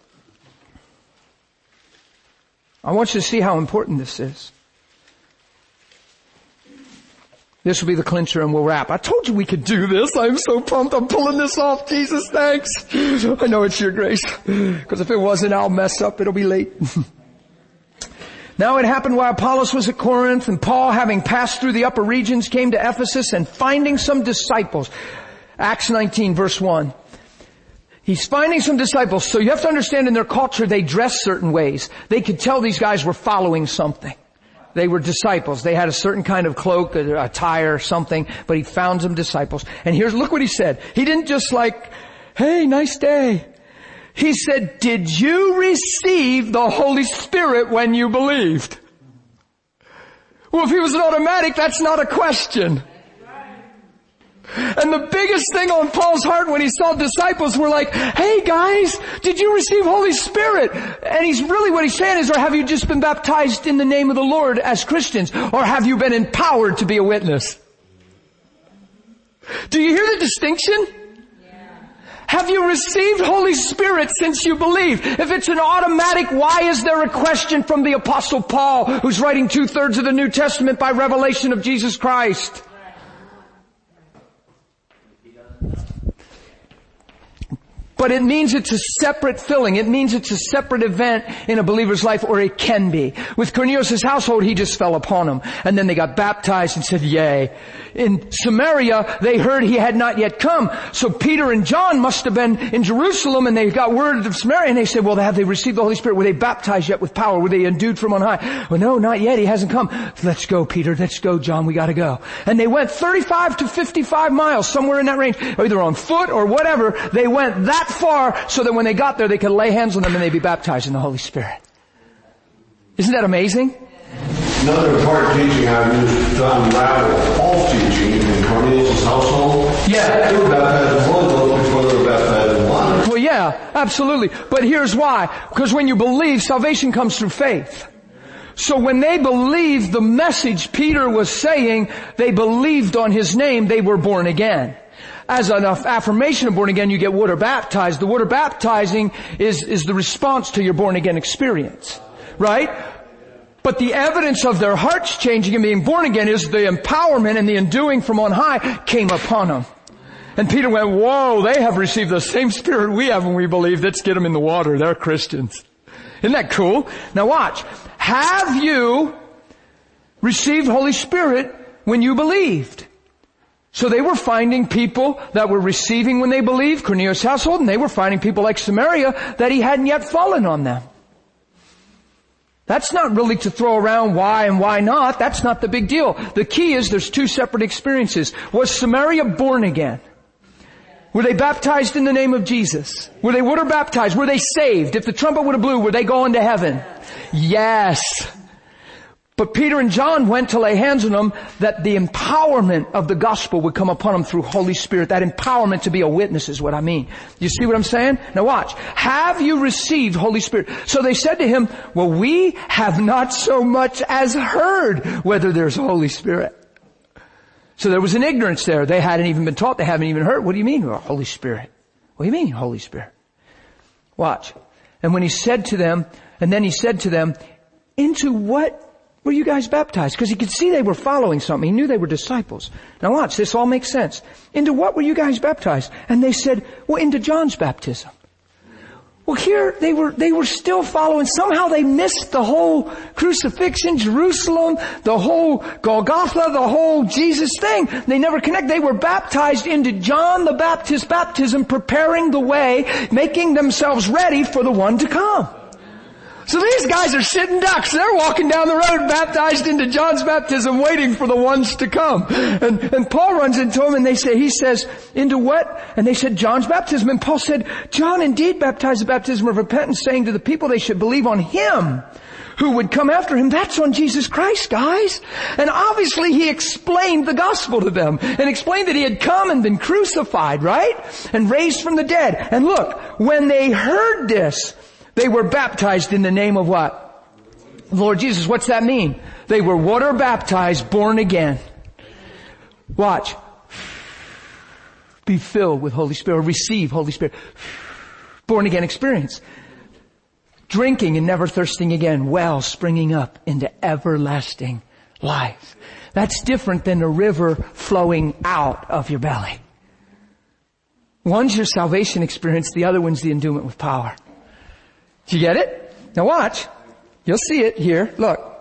I want you to see how important this is. This will be the clincher and we'll wrap. I told you we could do this. I'm so pumped. I'm pulling this off. Jesus, thanks. I know it's your grace. Because if it wasn't, I'll mess up. It'll be late. Now it happened while Apollos was at Corinth, and Paul, having passed through the upper regions, came to Ephesus, and finding some disciples. Acts 19 verse 1. He's finding some disciples. So you have to understand, in their culture, they dressed certain ways. They could tell these guys were following something. They were disciples. They had a certain kind of cloak, a attire, or something, but he found some disciples. And look what he said. He didn't just like, hey, nice day. He said, did you receive the Holy Spirit when you believed? Well, if he was an automatic, that's not a question. And the biggest thing on Paul's heart when he saw disciples were like, hey guys, did you receive Holy Spirit? And what he's saying is, or have you just been baptized in the name of the Lord as Christians? Or have you been empowered to be a witness? Do you hear the distinction? Have you received Holy Spirit since you believe? If it's an automatic, why is there a question from the Apostle Paul, who's writing 2/3 of the New Testament by revelation of Jesus Christ? But it means it's a separate filling. It means it's a separate event in a believer's life, or it can be. With Cornelius' household, he just fell upon them. And then they got baptized and said, yay. In Samaria, they heard he had not yet come. So Peter and John must have been in Jerusalem, and they got word of Samaria, and they said, well, have they received the Holy Spirit? Were they baptized yet with power? Were they endued from on high? Well, no, not yet. He hasn't come. Let's go, Peter. Let's go, John. We gotta go. And they went 35 to 55 miles, somewhere in that range, either on foot or whatever. They went that far so that when they got there, they could lay hands on them and they'd be baptized in the Holy Spirit. Isn't that amazing? Another part teaching I've used to unravel Paul's teaching in Cornelius' household. Yeah. They were baptized in the Holy Ghost before they were baptized in water. Well, yeah, absolutely. But here's why. Because when you believe, salvation comes through faith. So when they believed the message Peter was saying, they believed on his name, they were born again. As an affirmation of born again, you get water baptized. The water baptizing is the response to your born again experience. Right? But the evidence of their hearts changing and being born again is the empowerment and the enduing from on high came upon them. And Peter went, whoa, they have received the same Spirit we have when we believe. Let's get them in the water. They're Christians. Isn't that cool? Now watch. Have you received Holy Spirit when you believed? So they were finding people that were receiving when they believed, Cornelius' household, and they were finding people like Samaria that he hadn't yet fallen on them. That's not really to throw around why and why not. That's not the big deal. The key is there's two separate experiences. Was Samaria born again? Were they baptized in the name of Jesus? Were they water baptized? Were they saved? If the trumpet would have blew, were they going to heaven? Yes. But Peter and John went to lay hands on them that the empowerment of the gospel would come upon them through Holy Spirit. That empowerment to be a witness is what I mean. You see what I'm saying? Now watch. Have you received Holy Spirit? So they said to him, well, we have not so much as heard whether there's Holy Spirit. So there was an ignorance there. They hadn't even been taught. They haven't even heard. What do you mean? Well, Holy Spirit. What do you mean, Holy Spirit? Watch. And when he said to them, into what were you guys baptized? Because he could see they were following something. He knew they were disciples. Now watch, this all makes sense. Into what were you guys baptized? And they said, well, into John's baptism. Well, here they were still following. Somehow they missed the whole crucifixion, Jerusalem, the whole Golgotha, the whole Jesus thing. They never connect. They were baptized into John the Baptist's baptism, preparing the way, making themselves ready for the one to come. So these guys are sitting ducks. They're walking down the road baptized into John's baptism, waiting for the ones to come. And Paul runs into them and he says, into what? And they said, John's baptism. And Paul said, John indeed baptized the baptism of repentance, saying to the people they should believe on him who would come after him. That's on Jesus Christ, guys. And obviously he explained the gospel to them and explained that he had come and been crucified, right? And raised from the dead. And look, when they heard this, they were baptized in the name of what? Lord Jesus. What's that mean? They were water baptized, born again. Watch. Be filled with Holy Spirit. Receive Holy Spirit. Born again experience. Drinking and never thirsting again. Well springing up into everlasting life. That's different than a river flowing out of your belly. One's your salvation experience. The other one's the endowment with power. Do you get it? Now watch. You'll see it here. Look.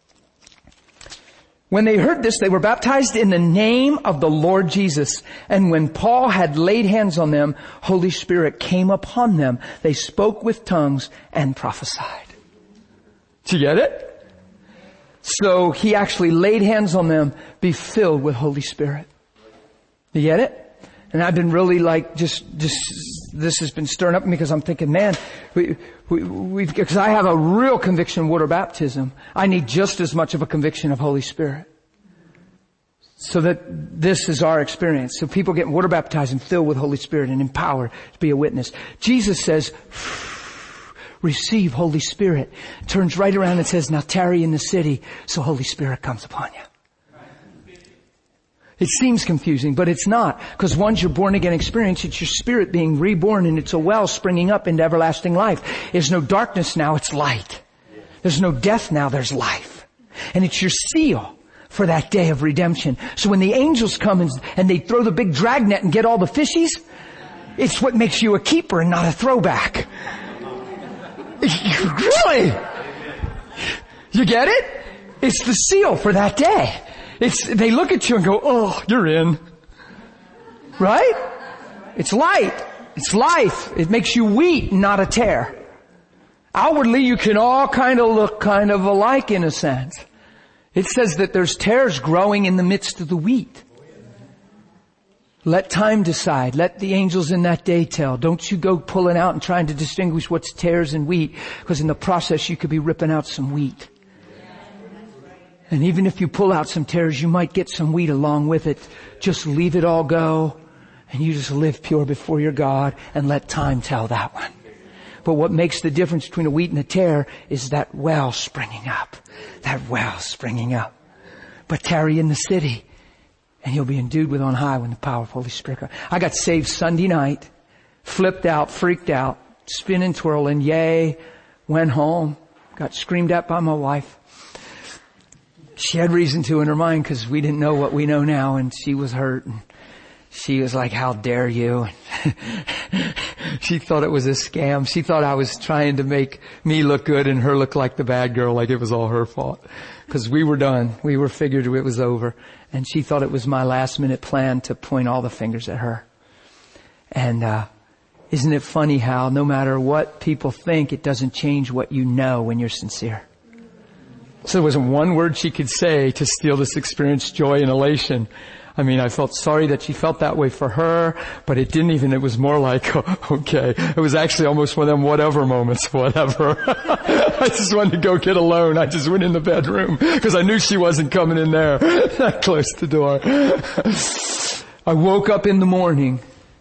When they heard this, they were baptized in the name of the Lord Jesus. And when Paul had laid hands on them, Holy Spirit came upon them. They spoke with tongues and prophesied. Do you get it? So he actually laid hands on them, be filled with Holy Spirit. You get it? And I've been really this has been stirring up me because I'm thinking, man, because I have a real conviction of water baptism. I need just as much of a conviction of Holy Spirit. So that this is our experience. So people get water baptized and filled with Holy Spirit and empowered to be a witness. Jesus says, receive Holy Spirit. Turns right around and says, now tarry in the city so Holy Spirit comes upon you. It seems confusing, but it's not. Because once your born again experience, it's your spirit being reborn and it's a well springing up into everlasting life. There's no darkness now, it's light. There's no death now, there's life. And it's your seal for that day of redemption. So when the angels come and they throw the big dragnet and get all the fishies, it's what makes you a keeper and not a throwback. Really? You get it? It's the seal for that day. They look at you and go, oh, you're in. Right? It's light. It's life. It makes you wheat, not a tare. Outwardly, you can all kind of look kind of alike in a sense. It says that there's tares growing in the midst of the wheat. Let time decide. Let the angels in that day tell. Don't you go pulling out and trying to distinguish what's tares and wheat, because in the process you could be ripping out some wheat. And even if you pull out some tares, you might get some wheat along with it. Just leave it all go, and you just live pure before your God and let time tell that one. But what makes the difference between a wheat and a tare is that well springing up. That well springing up. But tarry in the city, and you'll be endued with on high when the power of Holy Spirit comes. I got saved Sunday night, flipped out, freaked out, spinning, twirling, yay, went home, got screamed at by my wife. She had reason to in her mind because we didn't know what we know now, and she was hurt, and she was like, how dare you? She thought it was a scam. She thought I was trying to make me look good and her look like the bad girl, like it was all her fault. Because we were done. We were figured it was over. And she thought it was my last minute plan to point all the fingers at her. And isn't it funny how no matter what people think, it doesn't change what you know when you're sincere. So there wasn't one word she could say to steal this experience, joy and elation. I mean, I felt sorry that she felt that way for her, but it was more like, okay. It was actually almost one of them whatever moments, whatever. I just wanted to go get alone. I just went in the bedroom because I knew she wasn't coming in there. I closed the door. I woke up in the morning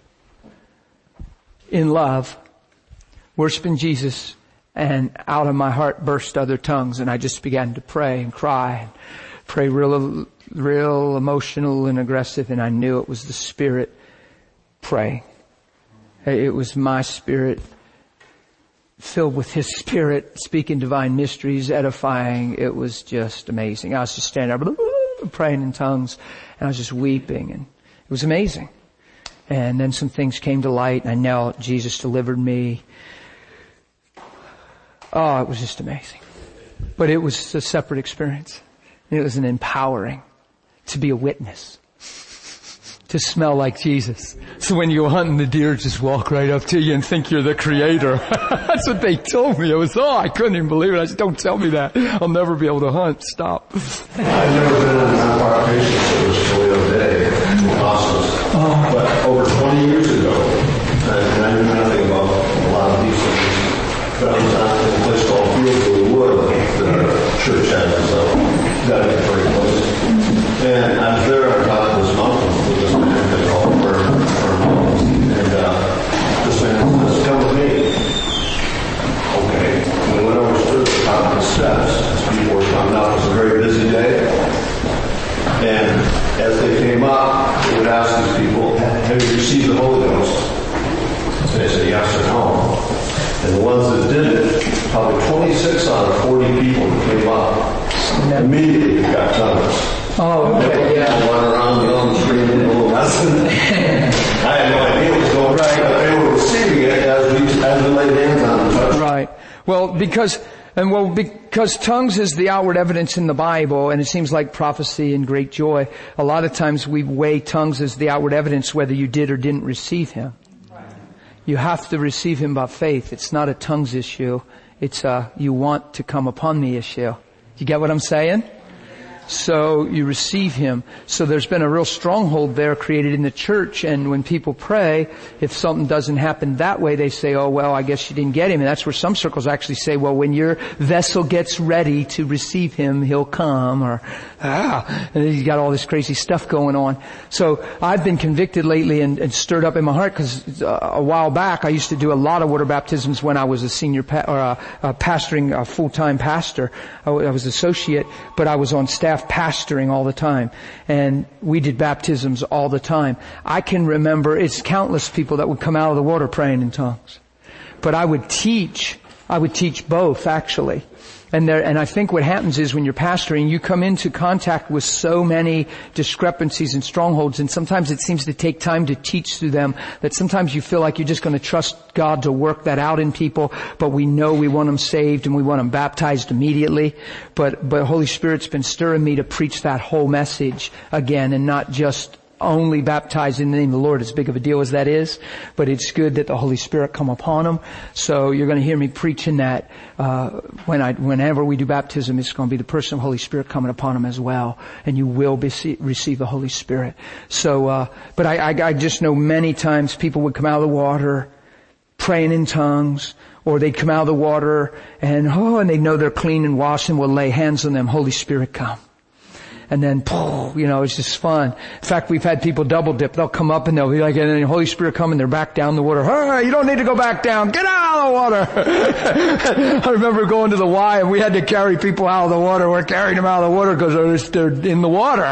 in love, worshiping Jesus, and out of my heart burst other tongues, and I just began to pray and cry and pray real emotional and aggressive, and I knew it was the Spirit praying. It was my spirit filled with His Spirit, speaking divine mysteries, edifying. It was just amazing. I was just standing there praying in tongues, and I was just weeping, and it was amazing. And then some things came to light, and I knelt. Jesus delivered me. Oh, it was just amazing. But it was a separate experience. It was an empowering to be a witness. To smell like Jesus. So when you go hunting, the deer just walk right up to you and think you're the creator. That's what they told me. I couldn't even believe it. I said, don't tell me that. I'll never be able to hunt. Stop. I've never been in an impartation service till the other day in Apostles. But over 20 years ago, and I knew nothing about a lot of these things, but I was in a place called Fieldwood Wood that our church has dedicated place. And I was there on top of this mountain with this man that called Vern Mountain. And this man says, come with me. Okay. And we went over to the top of the steps as people were coming up. It was a very busy day. And as they came up, they would ask these people, have you received the Holy Ghost? And they said yes or no. And the ones that didn't, probably 26 out of 40 people that came up immediately got tongues. Oh, okay, yeah. Went around yelling, screaming, a little lesson. I had no idea what was going on, but they were receiving it as we laid hands on them. Right. Because tongues is the outward evidence in the Bible, and it seems like prophecy and great joy. A lot of times we weigh tongues as the outward evidence whether you did or didn't receive Him. You have to receive Him by faith. It's not a tongues issue. It's a you want to come upon me issue. You get what I'm saying? So you receive Him. So there's been a real stronghold there created in the church, and when people pray, if something doesn't happen that way, they say, oh well, I guess you didn't get Him. And that's where some circles actually say, well, when your vessel gets ready to receive Him, He'll come, and then you got all this crazy stuff going on. So I've been convicted lately and stirred up in my heart, because a while back I used to do a lot of water baptisms when I was a senior pastoring, a full-time pastor. I was associate, but I was on staff pastoring all the time, and we did baptisms all the time. I can remember it's countless people that would come out of the water praying in tongues. But I would teach both actually. And I think what happens is when you're pastoring, you come into contact with so many discrepancies and strongholds, and sometimes it seems to take time to teach through them, that sometimes you feel like you're just going to trust God to work that out in people, but we know we want them saved and we want them baptized immediately. But Holy Spirit's been stirring me to preach that whole message again, and not just only baptized in the name of the Lord, as big of a deal as that is, but it's good that the Holy Spirit come upon them. So you're going to hear me preaching that whenever we do baptism, it's going to be the person of Holy Spirit coming upon them as well, and you will receive the Holy Spirit. So, but I just know many times people would come out of the water praying in tongues, or they'd come out of the water and they know they're clean and washed, and we'll lay hands on them, Holy Spirit come. And then, it's just fun. In fact, we've had people double dip. They'll come up and they'll be like, and then the Holy Spirit come and they're back down the water. Hey, you don't need to go back down. Get out of the water. I remember going to the Y and we had to carry people out of the water. We're carrying them out of the water because they're in the water.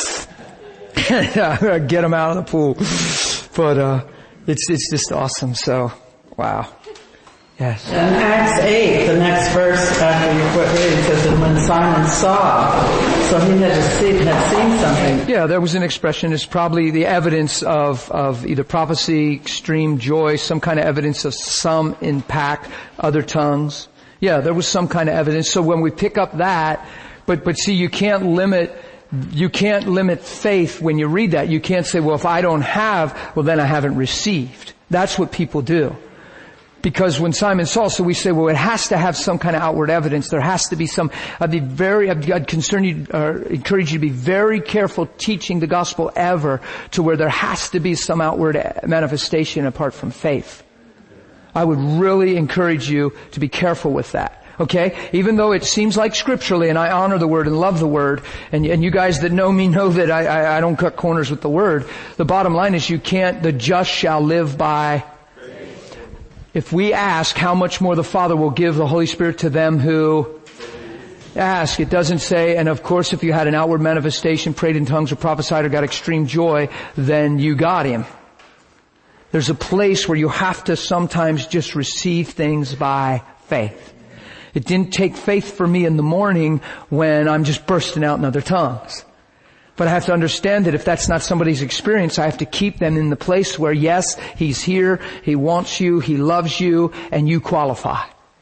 Get them out of the pool. But, it's just awesome. So, wow. Yes. In Acts 8, the next verse after you quit reading, says that when Simon saw, so he had seen something. Yeah, there was an expression. It's probably the evidence of either prophecy, extreme joy, some kind of evidence of some impact, other tongues. Yeah, there was some kind of evidence. So when we pick up that, but see, you can't limit faith when you read that. You can't say, well, if I don't have, well, then I haven't received. That's what people do. Because when Simon saw, so we say, well, it has to have some kind of outward evidence. There has to be some. I'd encourage you to be very careful teaching the gospel ever to where there has to be some outward manifestation apart from faith. I would really encourage you to be careful with that. Okay? Even though it seems like scripturally, and I honor the word and love the word, and you guys that know me know that I don't cut corners with the word. The bottom line is the just shall live by. If we ask how much more the Father will give the Holy Spirit to them who ask, it doesn't say, and of course if you had an outward manifestation, prayed in tongues or prophesied or got extreme joy, then you got Him. There's a place where you have to sometimes just receive things by faith. It didn't take faith for me in the morning when I'm just bursting out in other tongues. But I have to understand that if that's not somebody's experience, I have to keep them in the place where, yes, He's here, He wants you, He loves you, and you qualify.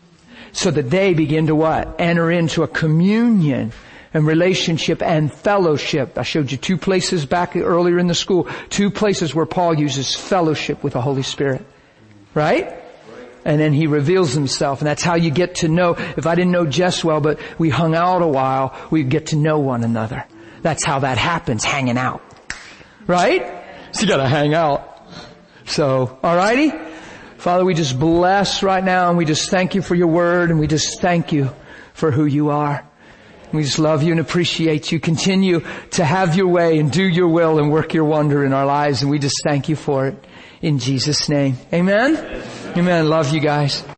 so that they begin to what? Enter into a communion and relationship and fellowship. I showed you 2 places back earlier in the school, 2 places where Paul uses fellowship with the Holy Spirit. Right? And then he reveals himself, and that's how you get to know. If I didn't know Jess well, but we hung out a while, we get to know one another. That's how that happens, hanging out. Right? So you gotta hang out. So, alrighty? Father, we just bless right now, and we just thank you for your word, and we just thank you for who you are. We just love you and appreciate you. Continue to have your way and do your will and work your wonder in our lives, and we just thank you for it. In Jesus' name. Amen? Amen. Love you guys.